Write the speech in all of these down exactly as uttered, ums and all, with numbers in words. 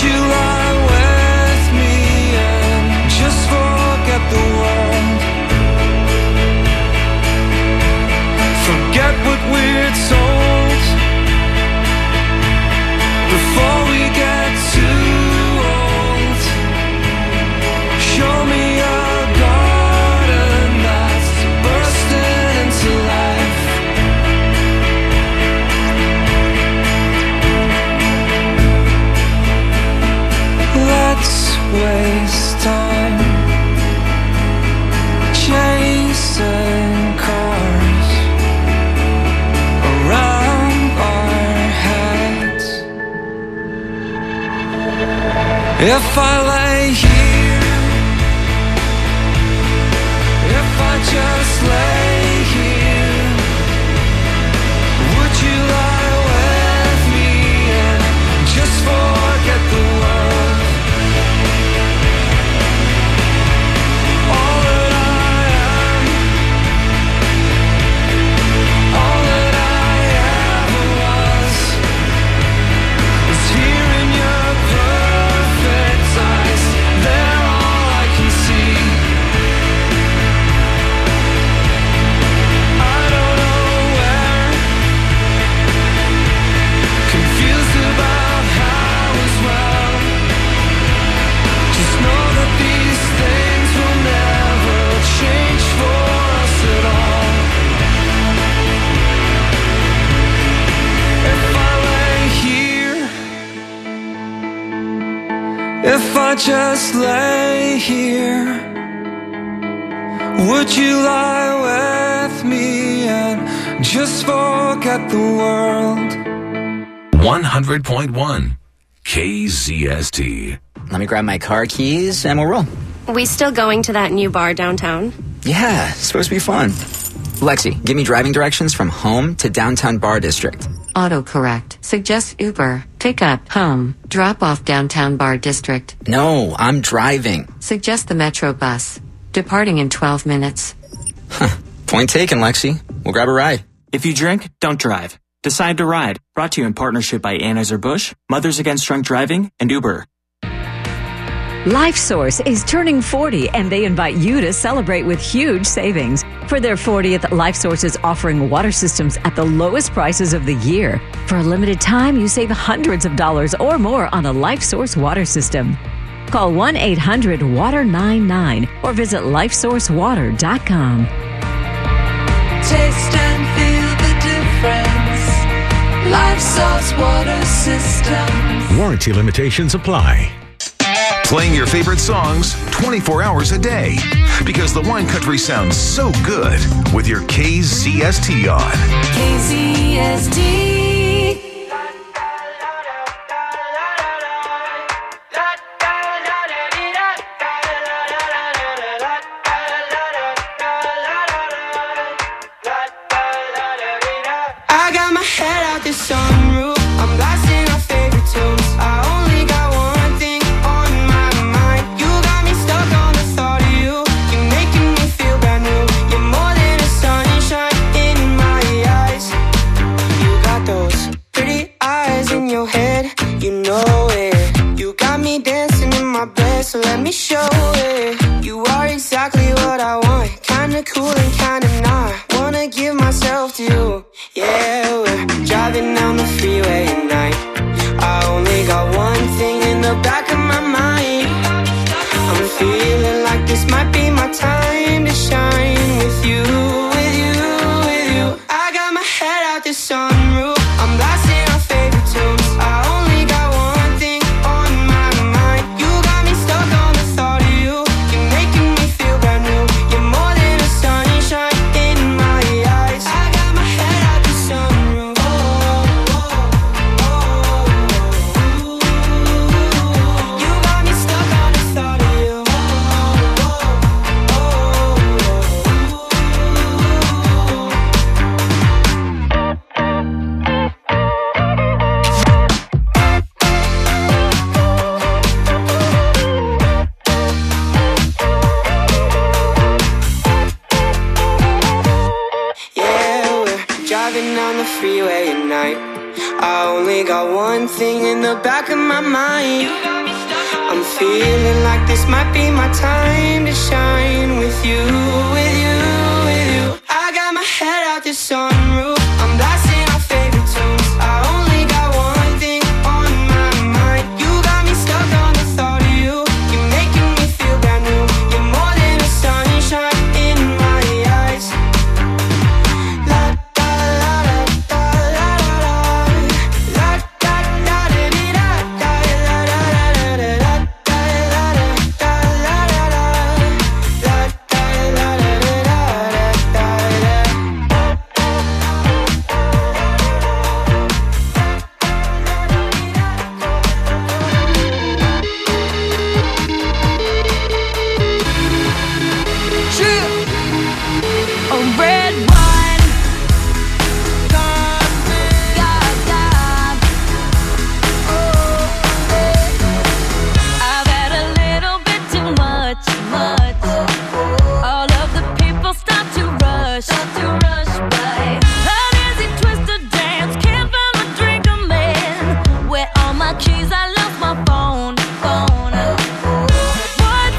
you lie with me and just forget the world? Forget what we're told before we get too old. Show me a garden that's bursting into life. Let's waste time chasing cars around our heads. If I lay here, if I just lay here, would you lie with me and just forget the world? All that I am, all that I ever was, is here in your perfect eyes. They're all I can see. I don't know where, confused about how as well. Just know that these things will never change for us at all. If I lay here, if I just lay here, would you lie with me and just forget the world? one hundred point one K Z S T. Let me grab my car keys and we'll roll. We still going to that new bar downtown? Yeah, it's supposed to be fun. Lexi, give me driving directions from home to downtown Bar District. Autocorrect. Suggest Uber. Pick up. Home. Drop off downtown Bar District. No, I'm driving. Suggest the Metro bus. Departing in twelve minutes. Huh. Point taken, Lexi. We'll grab a ride. If you drink, don't drive. Decide to ride. Brought to you in partnership by Anheuser-Busch, Mothers Against Drunk Driving, and Uber. LifeSource is turning forty, and they invite you to celebrate with huge savings. For their fortieth, LifeSource is offering water systems at the lowest prices of the year. For a limited time, you save hundreds of dollars or more on a LifeSource water system. Call one eight hundred water nine nine or visit lifesource water dot com. Taste and feel the difference. LifeSource water systems. Warranty limitations apply. Playing your favorite songs twenty-four hours a day. Because the wine country sounds so good with your K Z S T on. K Z S T. I got my head out the sunroof. I'm blasting our favorite tunes. I only got one thing on my mind. You got me stuck on the thought of you. You're making me feel brand new. You're more than a sunshine in my eyes. You got those pretty eyes in your head. You know it. You got me dancing in my bed, so let me show it. You are exactly what I want. Kinda cool and kinda not. Wanna give myself to you. Yeah, we're driving down the freeway at night. I only got one thing in the back of my mind. I'm feeling like this might be my time to shine with you, with you, with you. I got my head out the sunroof. I'm blasting our favorite tunes. I only got one thing on my mind. You got me stuck on the thought of you. You're making me feel brand new. You're more than a sunshine in my eyes. I got my head out the sunroof. Oh, oh, oh, oh. You got me stuck on the thought of you. Oh, oh, oh, yeah, we're driving down the freeway at night. I only got one thing in the back of my mind. feeling like this might be my time to shine with you, with you, with you. I got my head out the sunroof, I'm blasting our favorite tunes. I only got one thing on my mind. You got me stuck on the thought of you. You're making me feel brand new. You're more than a sunshine in my eyes. La da la da da la la la da da da dee da da la la la da da da la la da la la la la da la la da da da. A red wine, God, God. I've had a little bit too much, much. All of the people start to rush, start to rush by. An easy twisted dance, can't find my drink, I'm in. Where all my keys? I lost my phone, phone. What's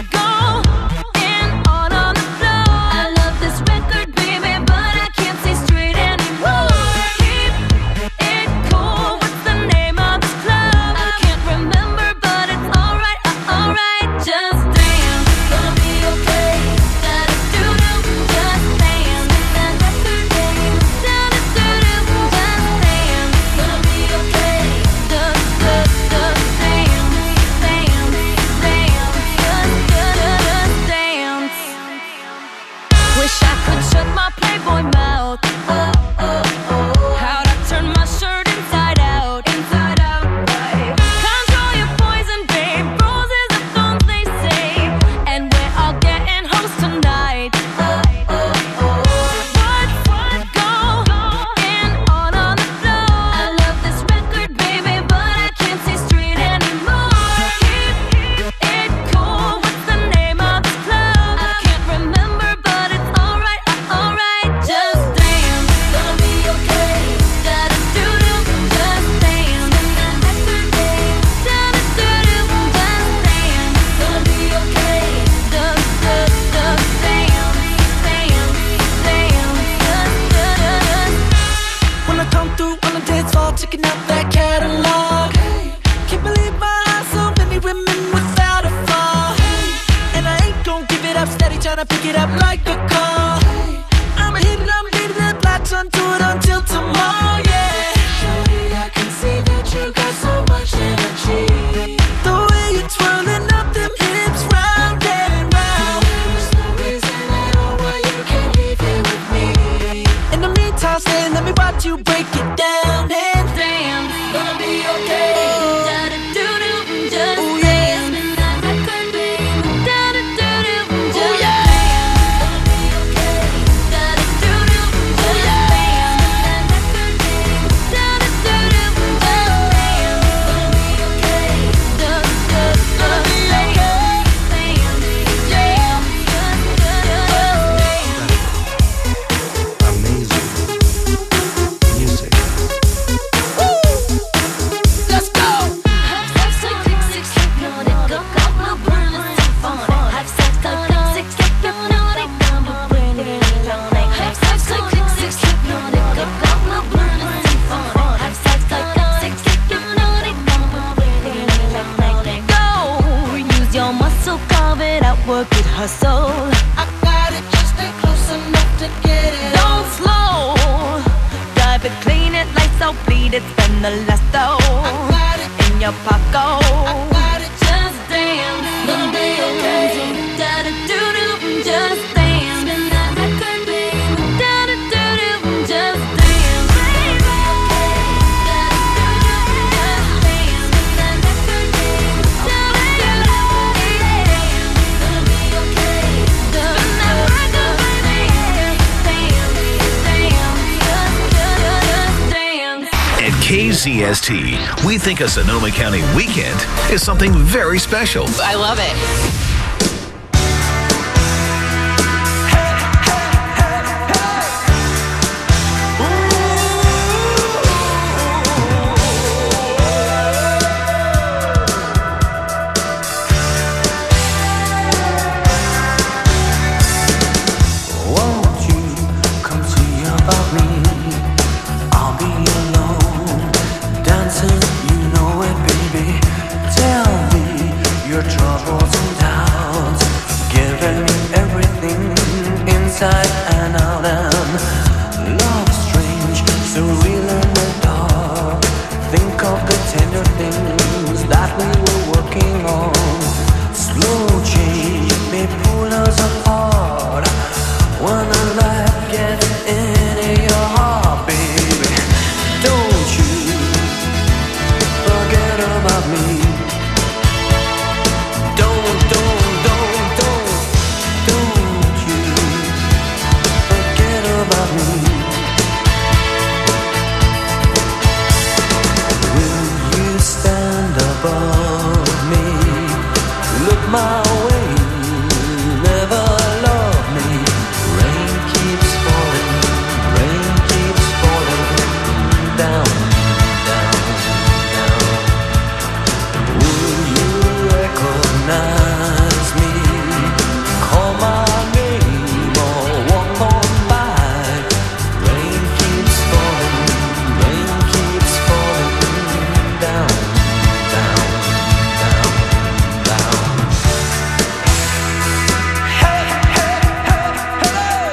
going on on the floor? I love this record, baby, but I can't see straight anymore. Keep it cool. What's the name of this club? I can't remember, but it's alright, uh, alright. Just dance, gonna be okay. Da da do do, just dance. That record name, da da do do, just dance. Gonna be okay. Da da da dance, dance, dance. Just da da da dance. Wish I could shut my Playboy mouth. Oh, oh, oh. How'd I turn my shirt inside out? Inside out, right? Control your poison, babe. Roses are thorns, they say. And we're all getting hoes tonight. Oh, oh, oh. What's going on on the floor? I love this record, baby, but I can't see straight anymore. Keep it cool. What's the name of this club? I can't remember, but it's alright, uh, alright. Just dance, gonna be okay. Da da do do, just dance. That record name, da da do do, just dance. Gonna be okay. Da da da dance, dance, dance. Just da da da. When I come through on the dance floor, checking out that catalog. Can't believe my eyes, so many women without a flaw. And I ain't gon' give it up, steady tryna pick it up like a car. I'ma hit it, I'ma leave it, latch onto it until tomorrow, yeah. Shawty, I can see that you got so much energy. The way you're twirling up them hips round and round. There's no reason at all why you can't leave here with me. In the meantime, stay, let me watch you break it down and Dance, gonna be okay. da da do do, just Ooh, yeah. dance. That record name, da da do do, just Ooh, yeah. dance. Gonna be okay. Da da do do, just dance. That record name, da da do do, just dance. Gonna be okay. Da da da dance, dance, dance. Just da da da dance. Amazing music. Let's go. Have sex, click, six, click, on it, go, go, go, burn the symphony. Have sex, click, six, click, on it, go, go, burn the symphony. Have sex, click, six, click, on it, go, go, go, burn the symphony. Have sex, click, six, click, on it, go, go, burn the symphony. Go, use your muscle, carve it out, work it, hustle. I got it, just stay close enough to get it. Don't slow, dive it, clean it, lights out, bleed it, spend the last dough got it. in your pocket. Got it. Just dance, gonna be okay. Da da do do, just dance. Spin that record, babe. Da da do do, just dance. Baby, okay. Da da do do, just dance. Spin that record, babe. Da da do do, dance. Gonna be okay. Spin that record, baby. Dance, dance, just, just, just dance. At K Z S T, we think a Sonoma County weekend is something very special. I love it. my way, never love me. Rain keeps falling, rain keeps falling down, down, down. Will you recognize me? Call my name or walk on by. Rain keeps falling, rain keeps falling down, down, down, down. Hey, hey, hey, hey.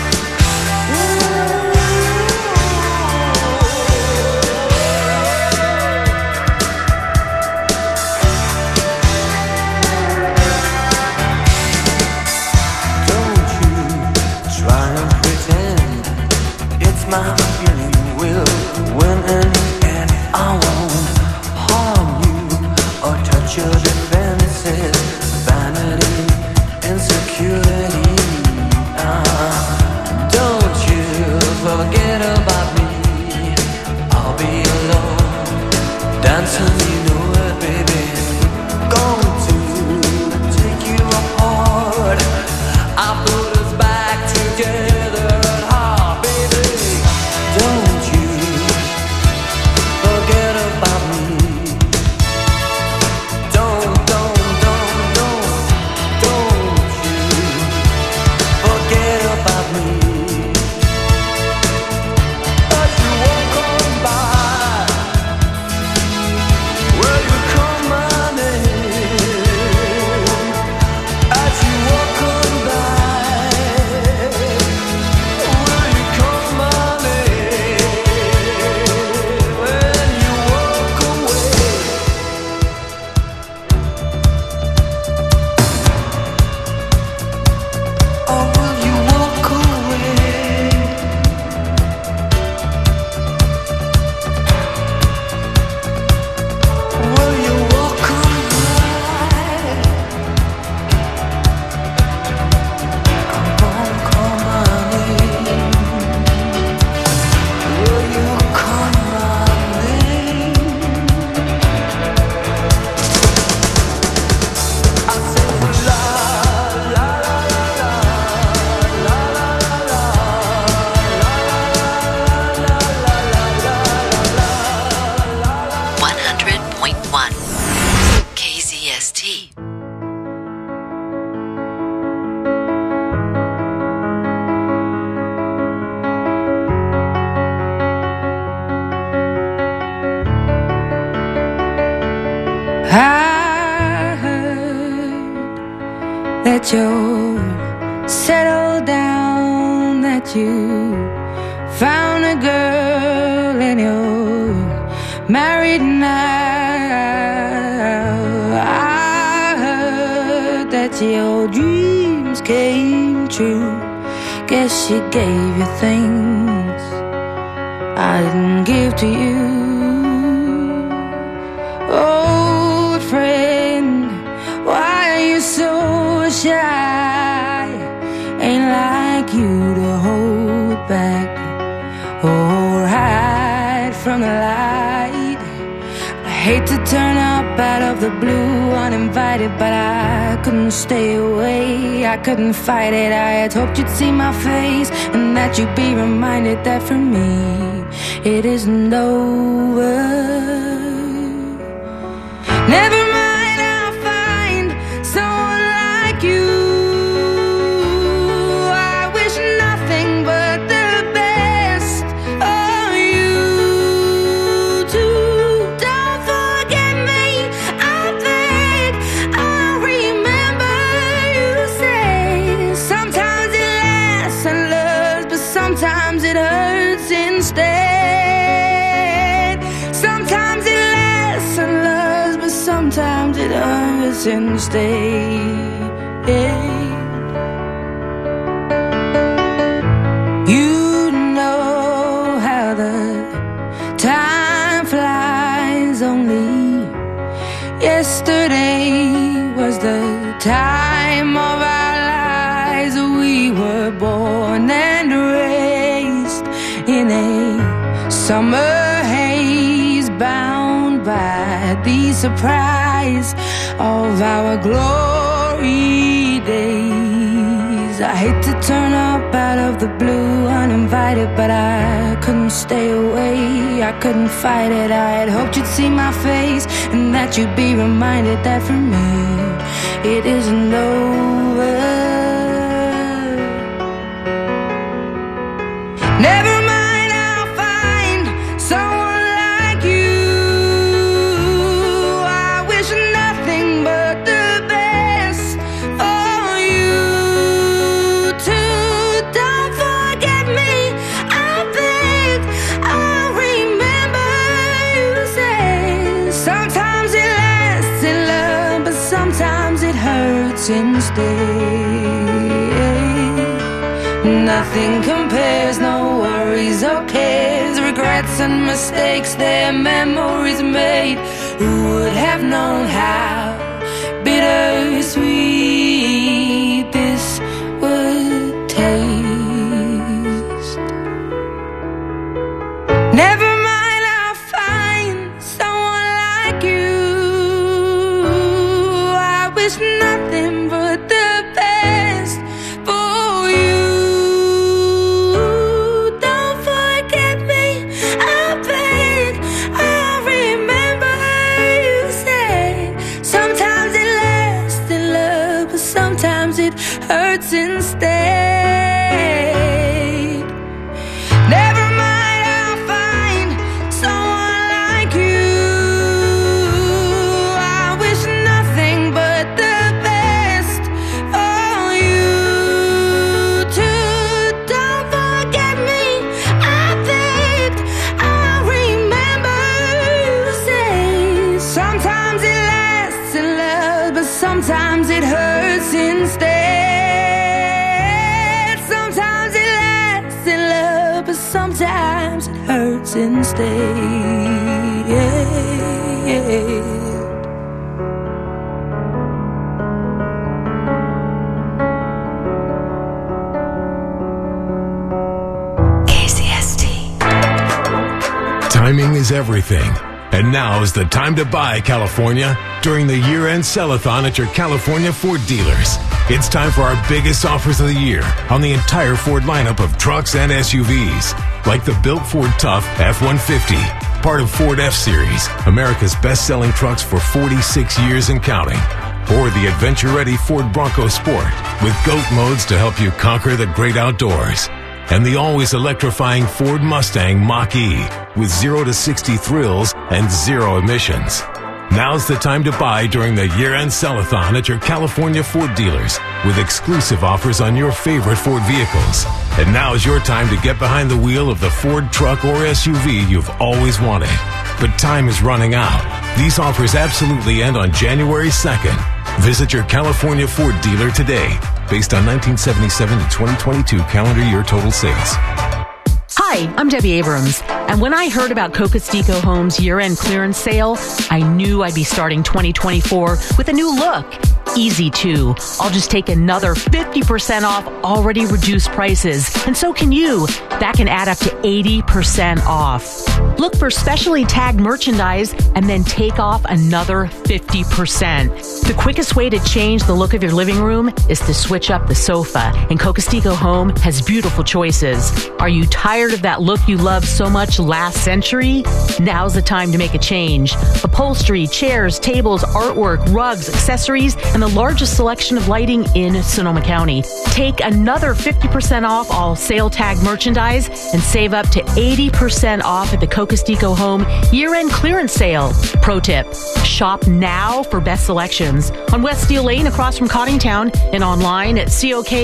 Don't you try and pretend it's my feeling will win in the end. I won't harm you or touch your defenses. Vanity, insecurity. Ah, don't you forget about me. I'll be alone, dancing, you know it, baby. Going to take you apart. I put us back together at heart, baby. Don't you forget about me. Don't, don't, don't, don't, don't you forget about me. As you walk on by, will you call my name? As you walk on by, will you call my name? When you walk away, or will you walk away? Will you walk away? Come on, call my name. Will you call my name? I said la la la la la la la la one hundred point one K Z S T. I heard that you're settled down, that you found a girl and you're married now. I heard that your dreams came true. Guess she gave you things I didn't give to you. Old friend, why are you so shy? Ain't like you to hold back or hide from the light. I hate to turn up out of the blue uninvited, but I couldn't stay away. I couldn't fight it. I had hoped you'd see my face and that you'd be reminded that for me it isn't over. Never mind, I'll find someone like you. I wish nothing but the best of you too. Don't forget me, I beg. I remember you say sometimes it lasts and loves, but sometimes it hurts instead. Sometimes it lasts and loves, but sometimes it hurts instead. You know how the time flies. Only yesterday was the time of our lives. We were born and raised in a summer haze, bound by these surprise of our glory days. I hate to turn up out of the blue uninvited, but I couldn't stay away, I couldn't fight it. I had hoped you'd see my face and that you'd be reminded that for me it isn't over. Never mind, I'll find someone like you. I wish nothing but the best for you too. Don't forget me, I beg. I remember you said sometimes it lasts in love, but sometimes it hurts instead. Nothing compares, no worries or cares, regrets and mistakes, their memories made. Who would have known how bittersweet this would taste? Never mind, I'll find someone like you. I wish nothing but the best for you. Hurts instead. Never mind, I'll find someone like you. I wish nothing but the best for you too. Don't forget me, I beg. I remember you say sometimes it lasts in love, but sometimes it hurts instead. Sometimes it hurts instead. K C S T. Timing is everything. And now is the time to buy, California, during the year-end sell-a-thon at your California Ford dealers. It's time for our biggest offers of the year on the entire Ford lineup of trucks and S U Vs, like the built Ford Tough F one fifty, part of Ford F-Series, America's best-selling trucks for forty-six years and counting, or the adventure-ready Ford Bronco Sport with GOAT modes to help you conquer the great outdoors, and the always electrifying Ford Mustang Mach-E with zero to sixty thrills and zero emissions. Now's the time to buy during the year-end sell-a-thon at your California Ford dealers with exclusive offers on your favorite Ford vehicles. And now is your time to get behind the wheel of the Ford truck or S U V you've always wanted. But time is running out. These offers absolutely end on January second. Visit your California Ford dealer today, based on nineteen seventy-seven to twenty twenty-two calendar year total sales. Hi, I'm Debbie Abrams, and when I heard about Cocosdico Homes' year-end clearance sale, I knew I'd be starting twenty twenty-four with a new look. Easy, too. I'll just take another fifty percent off already reduced prices, and so can you. That can add up to eighty percent off. Look for specially tagged merchandise and then take off another fifty percent. The quickest way to change the look of your living room is to switch up the sofa, and Cocosdico Home has beautiful choices. Are you tired of that look you loved so much last century? Now's the time to make a change. Upholstery, chairs, tables, artwork, rugs, accessories, and the largest selection of lighting in Sonoma County. Take another fifty percent off all sale tag merchandise and save up to eighty percent off at the Cocosdico Home year-end clearance sale. Pro tip, shop now for best selections on West Steel Lane across from Cottingtown and online at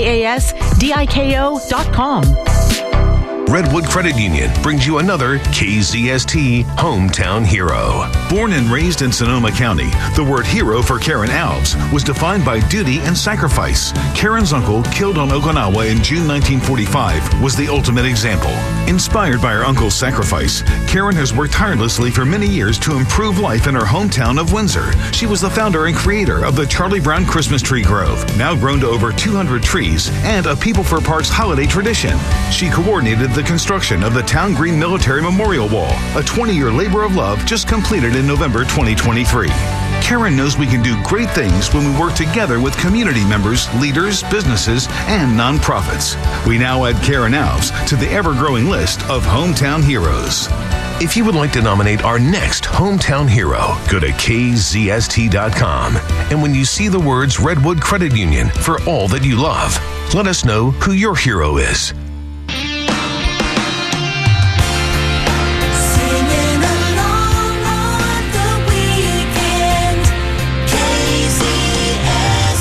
cokasdiko dot com. Redwood Credit Union brings you another K Z S T Hometown Hero. Born and raised in Sonoma County, the word hero for Karen Alves was defined by duty and sacrifice. Karen's uncle, killed on Okinawa in June nineteen forty-five, was the ultimate example. Inspired by her uncle's sacrifice, Karen has worked tirelessly for many years to improve life in her hometown of Windsor. She was the founder and creator of the Charlie Brown Christmas Tree Grove, now grown to over two hundred trees, and a People for Parks holiday tradition. She coordinated the the construction of the Town Green Military Memorial Wall, a twenty-year labor of love just completed in November twenty twenty-three. Karen knows we can do great things when we work together with community members, leaders, businesses, and nonprofits. We now add Karen Alves to the ever-growing list of hometown heroes. If you would like to nominate our next hometown hero, go to K Z S T dot com. And when you see the words Redwood Credit Union for all that you love, let us know who your hero is. Singing along on the weekend, K Z S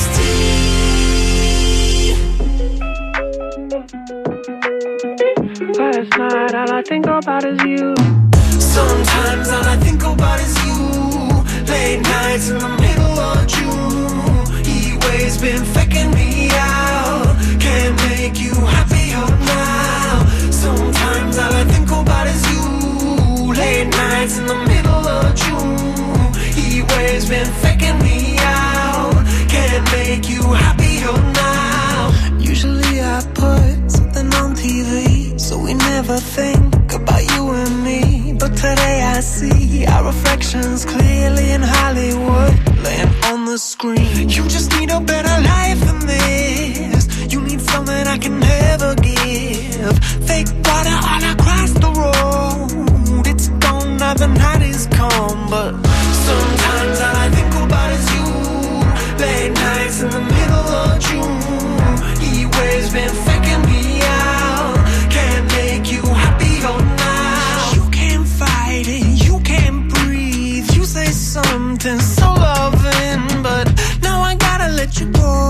T. Last night all I think about is you. Sometimes all I think about is you. Late nights in the middle of June. He waves been faking me out. Can't make you happier now. Sometimes all I think about is you. Late nights in the middle of June. He waves been faking me out. Can't make you happier now. Usually I put something on T V, so we never think about you and me. But today I see our reflections clearly in Hollywood, laying on the screen. You just need a better life than this. You need something I can never give. Fake water all across the road. It's gone now, the night is come. But sometimes all I think about is you. Late nights in the middle of June. He waves been faking me out. Can't make you happier now. You can't fight it, you can't breathe. You say something so loving, but now I gotta let you go.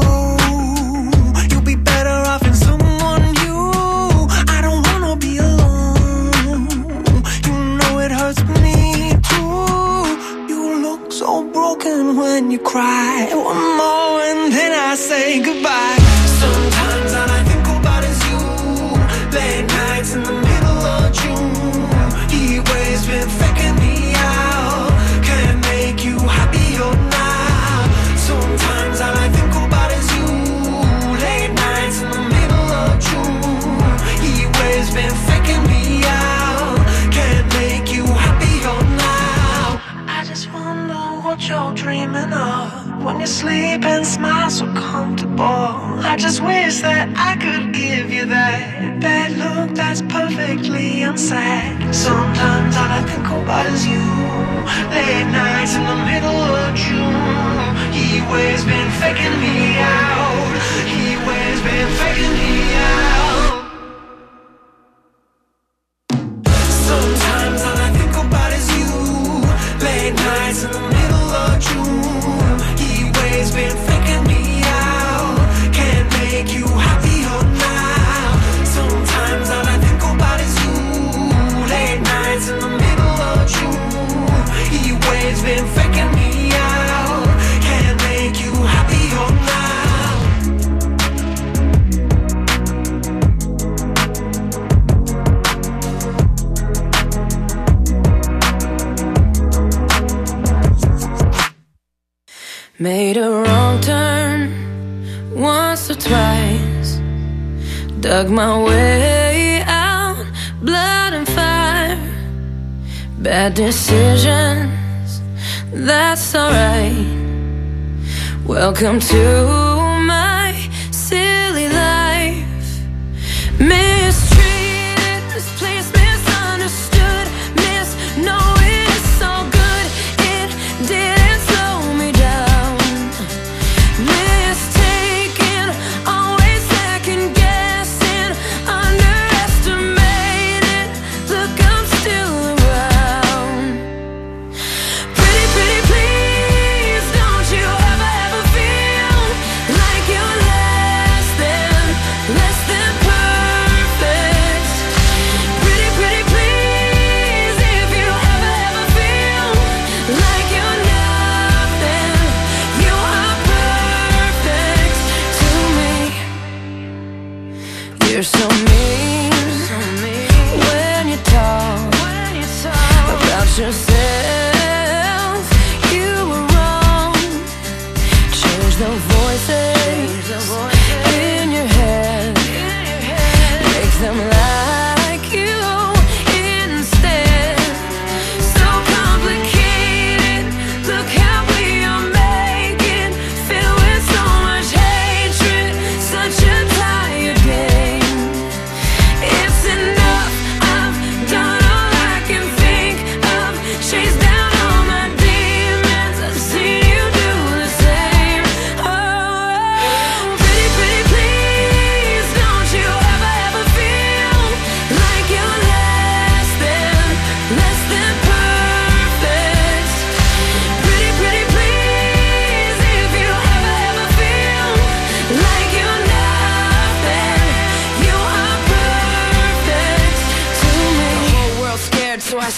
You'll be better off in someone new. I don't wanna be alone. You know it hurts me too. You look so broken when you cry. One more and then I say goodbye. Sometimes all I think about is you. Late nights in the middle of June. He waves been faking me out. Can't make you happier now. Sometimes all I think about is you. Late nights in the middle of June. He waves been faking me out. Can't make you happier now. I just wonder what you're dreaming of when you sleep and smile so comfortable. I just wish that I could give you that bad look that's perfectly unsaid. Sometimes all I think about is you. Late nights in the middle of June. He waves been faking me out. He waves been faking me out. Sometimes all I think about is you. Late nights in the middle of June. He waves been faking me out. Can't make you happier now. Sometimes all I think about is you. Late nights in the middle of June. He waves been faking me out. Can't make you happier now. Made a wrong turn once or twice. Dug my way out, blood and fire. Bad decisions, that's alright. Welcome to my silly life. Mistreated, misplaced, misunderstood. Miss knowing it's so good, it didn't slow me down. Mistaken, always second guessing, underestimated. Look, I'm still around. Pretty, pretty, please, don't you ever, ever feel like you're less than, less than perfect. Pretty, pretty, please, if you ever, ever feel like you're nothing, you are perfect to me. You're so mean when you talk about yourself. You were wrong. Change the voices in your head. Make them like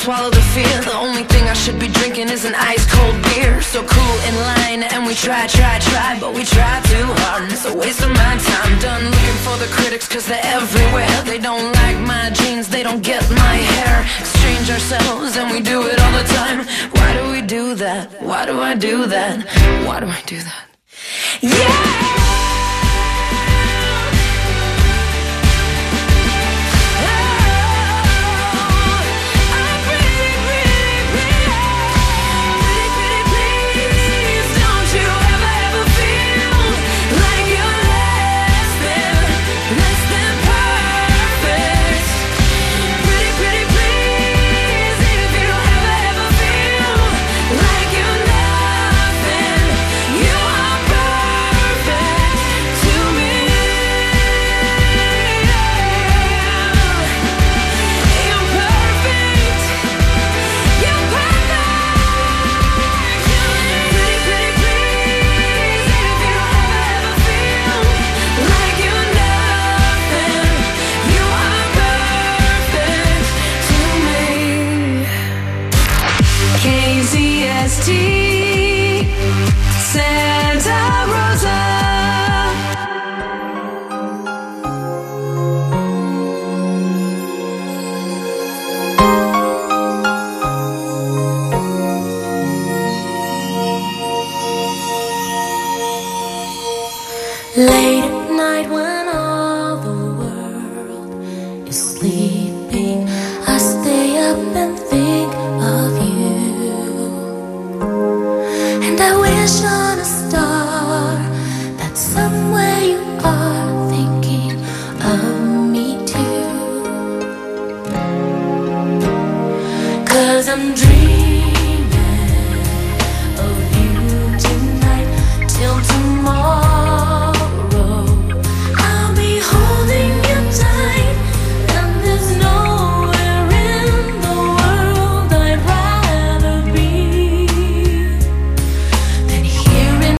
swallow the fear. The only thing I should be drinking is an ice cold beer. So cool in line, and we try, try, try, but we try too hard, and it's a waste of my time. Done looking for the critics, cause they're everywhere. They don't like my jeans, they don't get my hair. Exchange ourselves, and we do it all the time. Why do we do that? Why do I do that? Why do I do that? Yeah! K Z S T Santa Rosa. Late at night when all the world is sleeping, I stay up and think of you. And I wish on a star that somewhere you are thinking of me too. 'Cause I'm dreaming